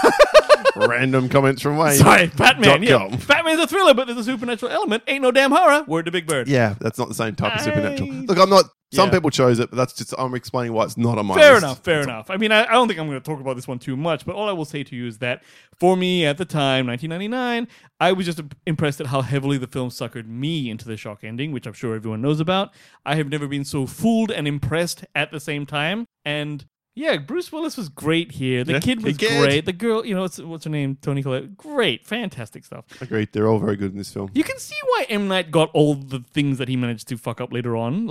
Random comments from Wayne. Sorry, Fat Man. Yeah. .com. Fat Man's a thriller, but there's a supernatural element. Ain't no damn horror. Word to Big Bird. Yeah, that's not the same type of supernatural. Look, I'm not... Some Yeah. people chose it, but that's just... I'm explaining why it's not on my Fair list. enough, fair enough. I mean, I don't think I'm going to talk about this one too much, but all I will say to you is that for me at the time, 1999, I was just impressed at how heavily the film suckered me into the shock ending, which I'm sure everyone knows about. I have never been so fooled and impressed at the same time. And yeah, Bruce Willis was great here. The Yeah, kid was he did. great. The girl, what's her name? Toni Collette. Great, fantastic stuff. Agreed. They're all very good in this film. You can see why M. Night got all the things that he managed to fuck up later on.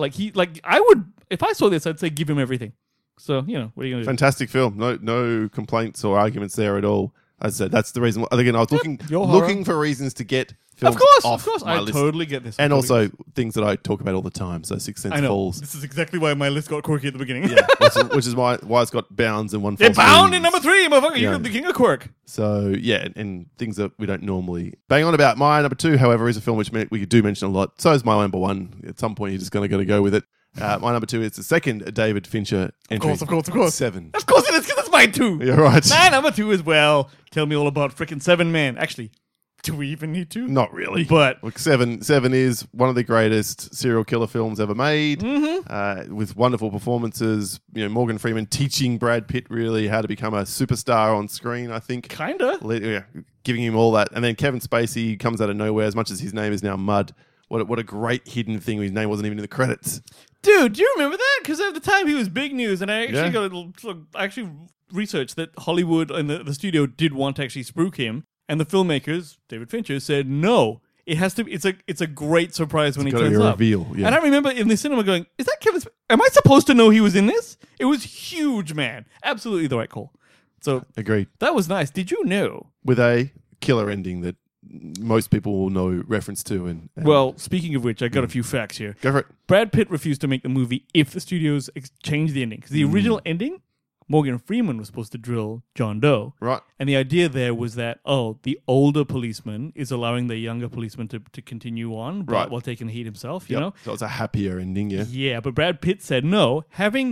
I would, if I saw this, I'd say give him everything. So, what are you going to do? Fantastic film. No complaints or arguments there at all. As I said, that's the reason. Again, I was looking your horror. looking for reasons to get films Of course. my I list. totally get this. And also things that I talk about all the time. So Sixth Sense I know. Falls. This is exactly why my list got quirky at the beginning. Yeah, which is why it's got Bounds and One They're False bound Move. in number 3, motherfucker. Yeah. You're the king of quirk. So, yeah, and things that we don't normally bang on about. My number 2, however, is a film which we do mention a lot. So is my number 1. At some point, you're just going to go with it. My number 2 is the second David Fincher entry. Of course. 7. Of course it is, because it's mine too. You're right. My number 2 as well. Tell me all about frickin' 7 Man. Actually, do we even need to? Not really. But Look, Seven is one of the greatest serial killer films ever made, with wonderful performances. Morgan Freeman teaching Brad Pitt really how to become a superstar on screen, I think. kinda. Yeah, giving him all that. And then Kevin Spacey comes out of nowhere, as much as his name is now Mud. What a great hidden thing. His name wasn't even in the credits. Dude, do you remember that? Because at the time he was big news, and I actually Yeah. got a little. I actually researched that Hollywood and the studio did want to actually spruik him, and the filmmakers, David Fincher, said no. It has to. It's a great surprise when he gotta turns be a up. reveal, yeah. And I remember in the cinema going, "Is that Kevin? Am I supposed to know he was in this?" It was huge, man. Absolutely the right call. So Agreed. that was nice. Did you know? With a killer ending that most people will know reference to. And Well, speaking of which, I got a few facts here. go for it. Brad Pitt refused to make the movie if the studios changed the ending. Because the original ending, Morgan Freeman was supposed to drill John Doe. Right. And the idea there was that, the older policeman is allowing the younger policeman to continue on Right. while taking the heat himself, Yep. know? So it's a happier ending, yeah. Yeah, but Brad Pitt said no. Having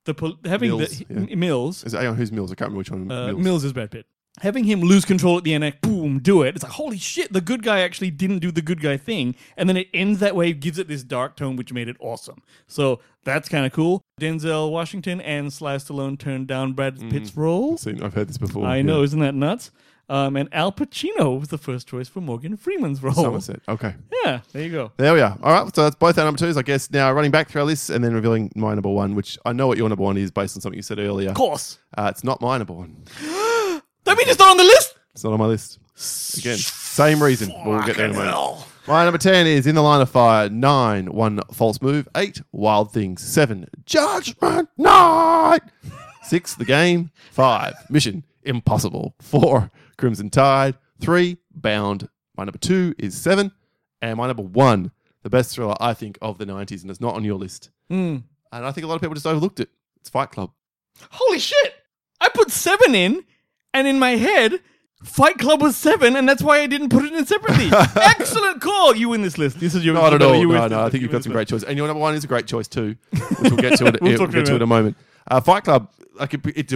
Mills, yeah. Mills, Is it, who's Mills? I can't remember which one. Mills is Brad Pitt. Having him lose control at the end, like, boom, do it. It's like, holy shit, the good guy actually didn't do the good guy thing. And then it ends that way, gives it this dark tone, which made it awesome. So that's kind of cool. Denzel Washington and Sly Stallone turned down Brad Pitt's role. I've heard this before. I yeah. know, isn't that nuts? And Al Pacino was the first choice for Morgan Freeman's role. Somerset. Okay. Yeah, there you go. There we are. All right. So that's both our number 2s, I guess. Now running back through our lists and then revealing my number 1, which I know what your number 1 is based on something you said earlier. Of course. It's not my number 1. That means it's not on the list? It's not on my list. Again, same reason. But we'll get there in a moment. My number 10 is In the Line of Fire. 9, One False Move. 8, Wild Things. 7, Judgment Night. 6, The Game. 5, Mission Impossible. 4, Crimson Tide. 3, Bound. My number 2 is 7. And my number 1, the best thriller, I think, of the 90s, and it's not on your list. And I think a lot of people just overlooked it. It's Fight Club. Holy shit! I put 7 in, and in my head, Fight Club was 7, and that's why I didn't put it in separately. Excellent call! You win this list. This is your Not at all. you win No, this I list. think you've You win got some this great choices. And your number 1 is a great choice too, which we'll get to, We'll talk about in a moment. Fight Club, like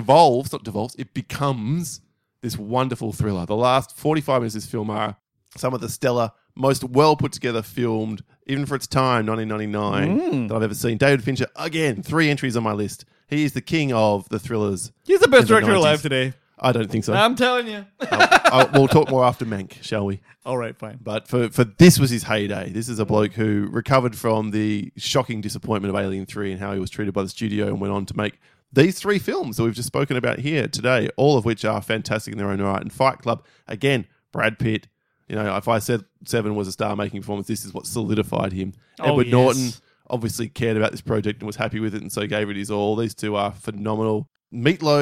it becomes this wonderful thriller. The last 45 minutes of this film are some of the stellar, most well put together filmed, even for its time, 1999, that I've ever seen. David Fincher, again, 3 entries on my list. He is the king of the thrillers. He's the best in the director 90s. alive today. I don't think so. I'm telling you. We'll talk more after Mank, shall we? All right, fine. But for this was his heyday. This is a bloke who recovered from the shocking disappointment of Alien 3 and how he was treated by the studio and went on to make these 3 films that we've just spoken about here today, all of which are fantastic in their own right. And Fight Club, again, Brad Pitt. If I said 7 was a star-making performance, this is what solidified him. Edward Norton obviously cared about this project and was happy with it and so gave it his all. These 2 are phenomenal. Meatloaf,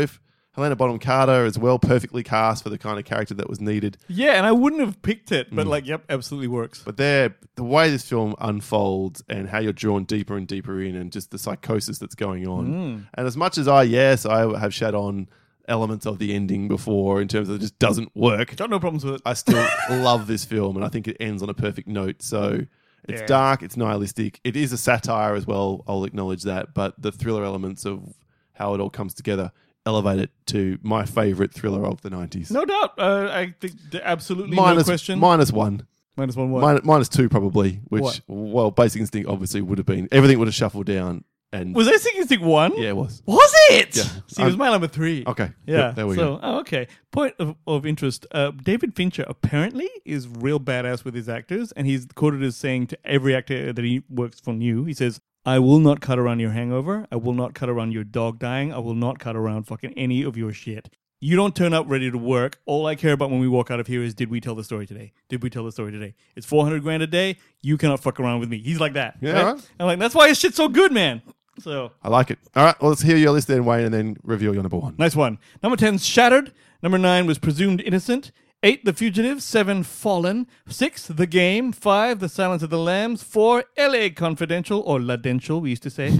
Helena Bonham Carter as well, perfectly cast for the kind of character that was needed. Yeah, and I wouldn't have picked it, but yep, absolutely works. But the way this film unfolds and how you're drawn deeper and deeper in, and just the psychosis that's going on. And as much as I have shat on elements of the ending before in terms of it just doesn't work. Got no problems with it. I still love this film, and I think it ends on a perfect note. So it's dark, it's nihilistic. It is a satire as well, I'll acknowledge that. But the thriller elements of how it all comes together elevate it to my favourite thriller of the 90s. No doubt. I think absolutely no question. Minus one. Minus one what? Minus two probably, which, What? well, Basic Instinct obviously would have been, everything would have shuffled down. And Was Basic Instinct 1? yeah, it was. Was it? Yeah. See, it was my number 3. Okay. Yeah. Yep, there we so, go. oh, okay. Point of interest. David Fincher apparently is real badass with his actors, and he's quoted as saying to every actor that he works for new, he says, I will not cut around your hangover. I will not cut around your dog dying. I will not cut around fucking any of your shit. You don't turn up ready to work. All I care about when we walk out of here is, did we tell the story today? Did we tell the story today? It's $400,000 a day. You cannot fuck around with me. He's like that. Yeah, right? right. I'm like, that's why his shit's so good, man. So I like it. All right, well, let's hear your list then, Wayne, and then reveal your number 1. nice one. Number 10's Shattered. Number 9 was Presumed Innocent. 8, The Fugitive. 7, Fallen. 6, The Game. 5, The Silence of the Lambs. 4, LA Confidential, or La Dential, we used to say.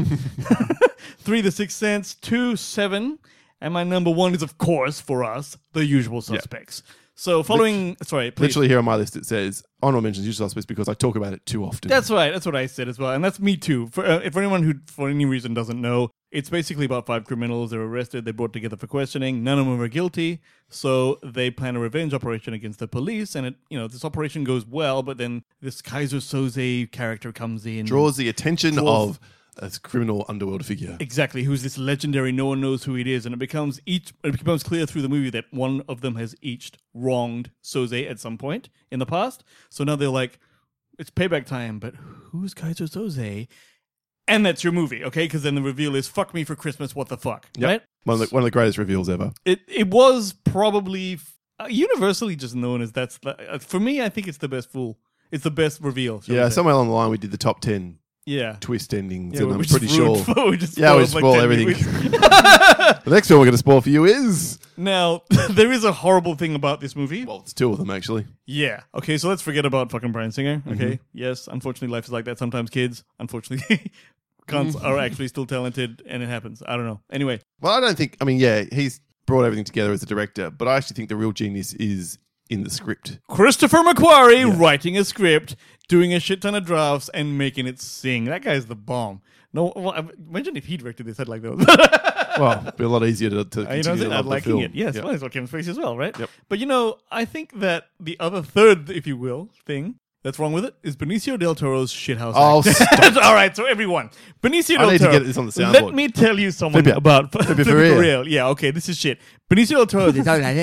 3, The Sixth Sense. 2, 7. And my number 1 is, of course, for us, The Usual Suspects. So following... sorry, please. Literally here on my list it says, honorable mentions Usual Suspects because I talk about it too often. That's right. That's what I said as well. And that's me too. For anyone who, for any reason, doesn't know, it's basically about 5 criminals. They're arrested. They're brought together for questioning. None of them are guilty. So they plan a revenge operation against the police. And this operation goes well, but then this Kaiser Soze character comes in. Draws the attention of a criminal underworld figure. Exactly, who's this legendary, no one knows who it is, and it becomes clear through the movie that one of them has each wronged Soze at some point in the past. So now they're like, it's payback time, but who's Kaiser Soze? And that's your movie, okay? Because then the reveal is, fuck me for Christmas, what the fuck, right? One of the greatest reveals ever. It was probably universally just known as for me, I think it's the best fool. It's the best reveal. Yeah, somewhere along the line we did the top 10 Yeah. twist endings, Yeah, and I'm we pretty just sure. ruined- we just Yeah, we spoiled, spoil like, 10 everything. movies. The next film we're going to spoil for you is... Now, there is a horrible thing about this movie. Well, it's 2 of them, actually. Yeah. Okay, so let's forget about fucking Bryan Singer. Okay. Yes, unfortunately, life is like that sometimes, kids. Unfortunately, cunts are actually still talented, and it happens. I don't know. Anyway. Well, I don't think... I mean, yeah, he's brought everything together as a director, but I actually think the real genius is in the script. Christopher McQuarrie writing a script, doing a shit ton of drafts, and making it sing. That guy's the bomb. No, well, imagine if he directed this. I'd like those. Well, it'd be a lot easier to continue to love I'd the liking film. it. Yes, Yeah. well, it's what Kevin Spacey as well, right? Yep. But I think that the other third, if you will, thing that's wrong with it is Benicio del Toro's shithouse. Oh, act. All right, so everyone, Benicio del I need to Toro. get this on the soundboard. Let me tell you something Flip it. about Flip it Flip for it real. Yeah, okay, this is shit. Benicio del Toro is talking like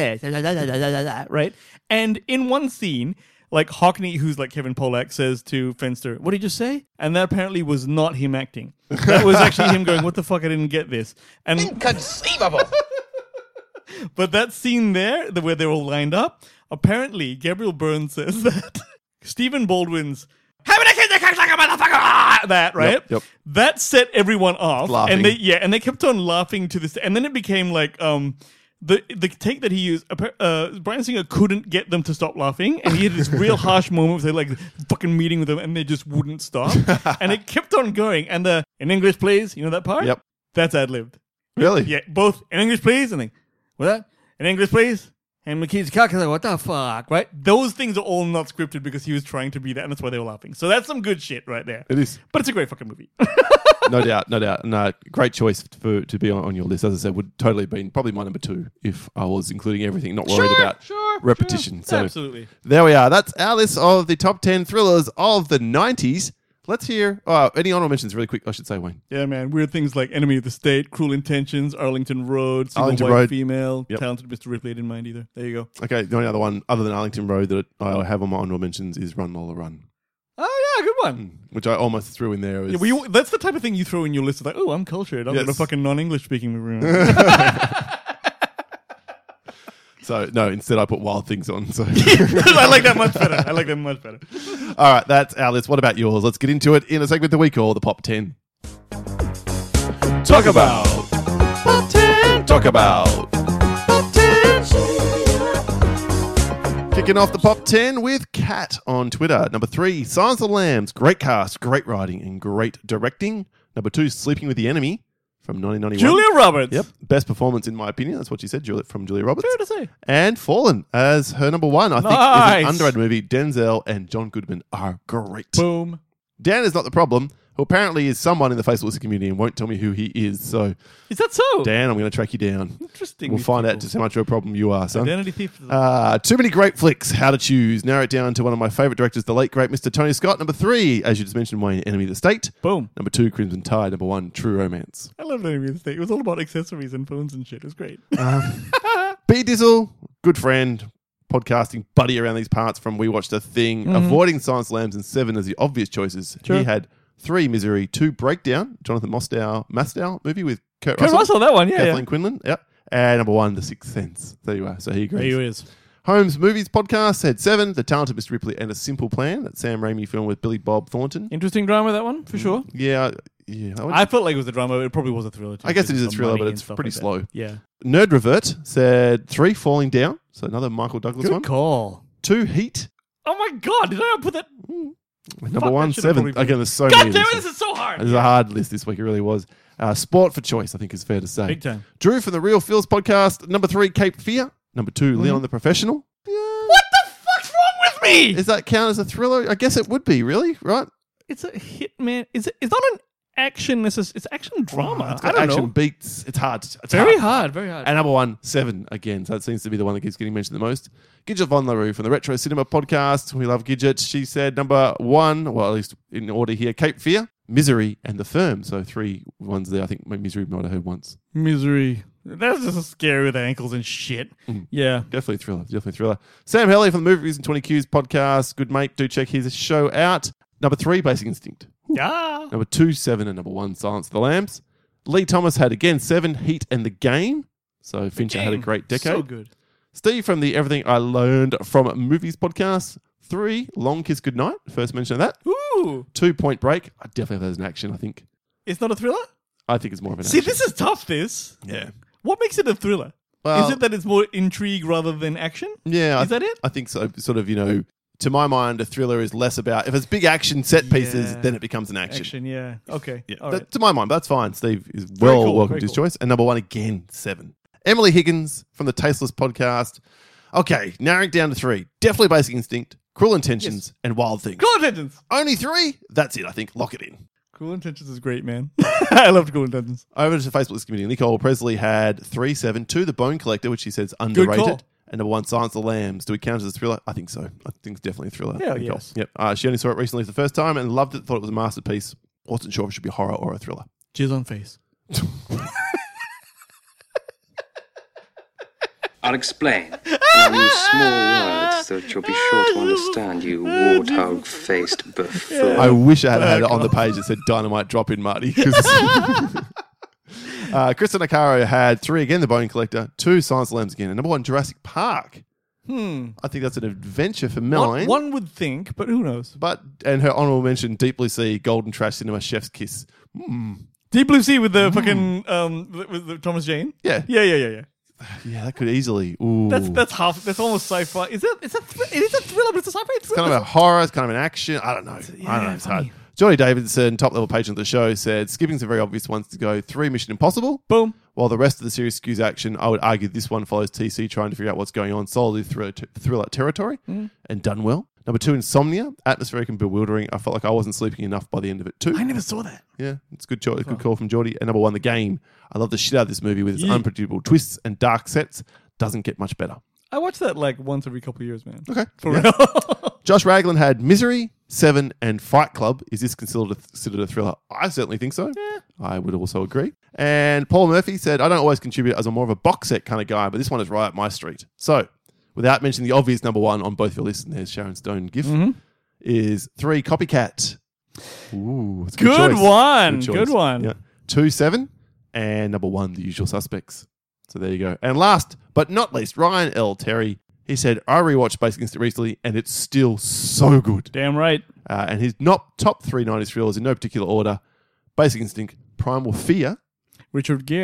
this, right? And in one scene, like Hockney, who's like Kevin Pollak, says to Fenster, "What did you just say?" And that apparently was not him acting. That was actually him going, "What the fuck? I didn't get this." And Inconceivable. but that scene there, where they're all lined up, apparently Gabriel Byrne says that Stephen Baldwin's "Having a kid that cooks like a motherfucker," that right? Yep. That set everyone off, Laughing. and they kept on laughing to this, and then it became like the take that he used. Bryan Singer couldn't get them to stop laughing, and he had this real harsh moment where they like fucking meeting with them, and they just wouldn't stop, and it kept on going. And in English, please, you know that part? Yep. That's ad-libbed. Really? Yeah, both in English, please, and then what? In English, please. And McKee's cock is like, what the fuck, right? Those things are all not scripted because he was trying to be that, and that's why they were laughing. So that's some good shit right there. It is. But it's a great fucking movie. No doubt. No, great choice to be on your list. As I said, would totally have been probably my number 2 if I was including everything, not worried about repetition. So Absolutely. there we are. That's our list of the top 10 thrillers of the 90s. Let's hear any honorable mentions really quick, I should say, Wayne. Yeah, man. Weird things like Enemy of the State, Cruel Intentions, Arlington Road, Single Arlington White Road. Female, Yep. Talented Mr. Ripley. I didn't mind either. There you go. Okay, the only other one other than Arlington Road that I have on my honorable mentions is Run Lola Run, Oh, yeah, good one. which I almost threw in there. As, Yeah, that's the type of thing you throw in your list. It's like, oh, I'm cultured. I'm Yes. going to fucking non-English speaking movie. So, no, instead I put Wild Things on. So, I like that much better. all right, that's our list. What about yours? Let's get into it in a segment that we call the Pop 10. Talk about. Pop 10. Talk about. Kicking off the Pop 10 with Kat on Twitter. Number 3, Silence of the Lambs. Great cast, great writing, and great directing. Number 2, Sleeping with the Enemy from 1991. Julia Roberts. Yep. Best performance, in my opinion. That's what she said, from Julia Roberts. Fair to say. And Fallen as her number 1. I think is Nice. an underrated movie. Denzel and John Goodman are great. Boom. Dan is not the problem, who apparently is someone in the Facebook listener community and won't tell me who he is. So, Is that so? Dan, I'm going to track you down. Interesting. We'll these find out people. just how much of a problem you are, son. Identity thief. Too many great flicks. How to choose. Narrow it down to one of my favourite directors, the late, great Mr. Tony Scott. Number 3, as you just mentioned, Wayne, Enemy of the State. Boom. Number 2, Crimson Tide. Number 1, True Romance. I love Enemy of the State. It was all about accessories and phones and shit. It was great. B. Dizzle, good friend, podcasting buddy around these parts from We Watched a Thing. Avoiding Silence of the Lambs and 7 as the obvious choices. Sure. He had 3, Misery, 2, Breakdown, Jonathan Mastow movie with Kurt Kurt Russell, that one, yeah. Kathleen Quinlan. Yep. And number 1, The Sixth Sense. There you are. So he agrees. There he is. Holmes Movies Podcast had 7, The Talented Mr. Ripley and A Simple Plan. That Sam Raimi film with Billy Bob Thornton. Interesting drama, that one, for sure. Yeah. I felt like it was a drama. It probably was a thriller, too. I guess it is a Some thriller, money but and it's stuff pretty like that. slow. Yeah. Nerd Revert said 3, Falling Down. So another Michael Douglas Good one. call. 2, Heat. Oh my God, did I not put that? Number Fuck, 1, I should have 7. probably put- Again, there's so God many. damn of it, these. this is so hard. This is a hard list this week. It really was. Sport for choice, I think is fair to say. Big time. Drew from the Real Feels Podcast. Number 3, Cape Fear. Number 2, Leon the Professional. What the fuck's wrong with me? Does that count as a thriller? I guess it would be, really, right? It's a hitman. It's not an action. It's action drama. It's I got don't action know. beats. It's hard. It's Very hard. Very hard. And number 1, 7 again. So that seems to be the one that keeps getting mentioned the most. Gidget Von LaRue from the Retro Cinema Podcast. We love Gidget. She said number 1, well, at least in order here, Cape Fear, Misery, and The Firm. So 3 ones there. I think Misery might have heard once. Misery. That's just scary with ankles and shit. Yeah. Definitely thriller. Definitely thriller. Sam Helly from the Movies and 20 Qs Podcast. Good mate. Do check his show out. Number 3, Basic Instinct. Yeah. Number 2, 7, and number 1, Silence of the Lambs. Lee Thomas had again 7, Heat and The Game. So Fincher had a great decade. So good. Steve from the Everything I Learned from Movies podcast. 3, Long Kiss Goodnight. First mention of that. Ooh. 2, Point Break. I definitely have that as an action, I think. It's not a thriller? I think it's more of an See, action. this is tough, this. Yeah. What makes it a thriller? Well- Is it that it's more intrigue rather than action? Yeah. Is that it? I think so. Sort of, to my mind, a thriller is less about, if it's big action set pieces, Yeah. then it becomes an action. Action, yeah. Okay. Yeah. All That- right. To my mind, that's fine. Steve is Very cool, welcome very to his cool. choice. And number 1 again, 7. Emily Higgins from the Tasteless podcast. Okay, narrowing down to 3. Definitely Basic Instinct, Cruel Intentions, and Wild Things. Cruel Intentions. Only 3? That's it, I think. Lock it in. Cruel Intentions is great, man. I loved Cruel Intentions. Over to the Facebook community. Nicole Presley had 3, 7, 2, The Bone Collector, which she says underrated. call. And number 1, Silence of the Lambs. Do we count as a thriller? I think so. I think it's definitely a thriller. Hell Nicole. yes. Yep. She only saw it recently for the first time and loved it, thought it was a masterpiece. Wasn't sure if it should be horror or a thriller. Jizz on face. I'll explain. I'll use small words that you'll be sure to understand, you warthog-faced buffoon. I wish I had had it on the page that said Dynamite Drop In, Marty. Kristen Nakaro had 3 again, The Bone Collector, 2, Silence of the Lambs again, and number 1, Jurassic Park. I think that's an adventure for mine. One would think, but who knows? And her honorable mention, Deep Blue Sea, Golden Trash Cinema, Chef's Kiss. Deep Blue Sea with the fucking with the Thomas Jane. Yeah. Yeah. Yeah, that could easily. Ooh. That's half. That's almost sci-fi. It is a thriller, but it's a sci-fi. It's kind of a horror, it's kind of an action. I don't know. It's hard. Johnny Davidson, top level patron of the show, said skipping some very obvious ones to go 3, Mission Impossible. Boom. While the rest of the series skews action, I would argue this one follows TC trying to figure out what's going on, solidly thriller territory, and done well. Number 2, Insomnia, atmospheric and bewildering. I felt like I wasn't sleeping enough by the end of it too. I never saw that. Yeah, it's a good choice. Good call from Geordie. And number 1, The Game. I love the shit out of this movie with its unpredictable twists and dark sets. Doesn't get much better. I watch that like once every couple of years, man. Okay. For real. Josh Raglan had Misery, 7, and Fight Club. Is this considered a thriller? I certainly think so. Yeah. I would also agree. And Paul Murphy said, I don't always contribute as I'm more of a box set kind of guy, but this one is right up my street. So, without mentioning the obvious number 1 on both your lists, and there's Sharon Stone GIF, is 3, Copycat. Ooh, it's a good Good choice. one. choice. Good one. Yeah. 2, 7, and number 1, The Usual Suspects. So there you go. And last but not least, Ryan L. Terry. He said, I rewatched Basic Instinct recently, and it's still so good. Damn right. And his top 3 90s thrillers in no particular order: Basic Instinct, Primal Fear, Richard Gere.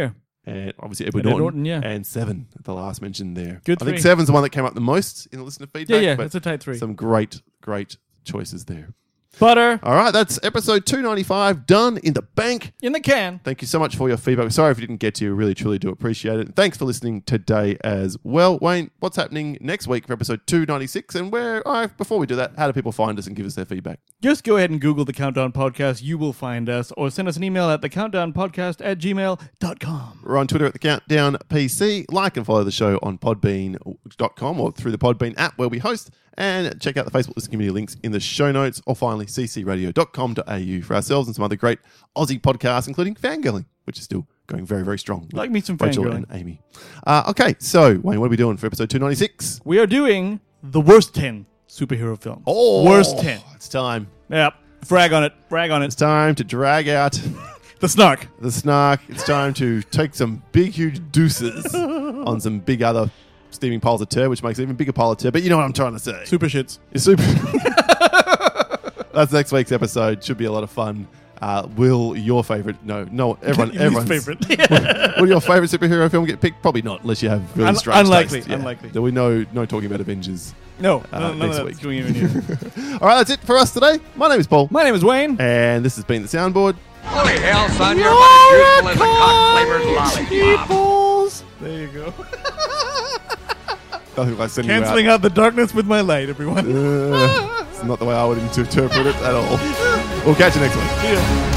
and obviously Edward Edward Norton, Norton, yeah. and Seven, the last mentioned there. Good I think three. Seven's the one that came up the most in the listener feedback. Yeah, but it's a tight 3. some great choices there. Butter All right, that's episode 295 done in the bank. in the can. Thank you so much for your feedback. Sorry if we didn't get to you. Really, truly do appreciate it. Thanks for listening today as well. Wayne, what's happening next week for episode 296? And before we do that, how do people find us and give us their feedback? Just go ahead and Google The Countdown Podcast. You will find us. Or send us an email at thecountdownpodcast@gmail.com. We're on Twitter at The Countdown PC. Like and follow the show on podbean.com or through the Podbean app where we host. And check out the Facebook Listen Community links in the show notes. Or finally, ccradio.com.au for ourselves and some other great Aussie podcasts, including Fangirling, which is still going very, very strong. Like me some Rachel Fangirling. and Amy. Okay, so, Wayne, what are we doing for episode 296? We are doing the worst 10 superhero films. Worst 10. It's time. Yep. Brag on it. Brag on It's it. time to drag out The snark. the snark. It's time to take some big, huge deuces on some big other steaming piles of turd, which makes an even bigger pile of turd. But you know what I'm trying to say. Super shits. It's super. That's next week's episode. Should be a lot of fun. Will your favorite? No. Everyone's favorite. Will your favorite superhero film get picked? Probably not, unless you have really strange unlikely, taste. Yeah. unlikely. There we no talking about Avengers. No, none next of week. that's going even here. All right, that's it for us today. My name is Paul, My name is Wayne. and this has been the Soundboard. Holy hell, son, you're about as useful as a cock-flavored lollipop. Peoples. There you go. Nothing like sending you out. Canceling out the darkness with my light, everyone. It's not the way I would interpret it at all. We'll catch you next week. Yeah.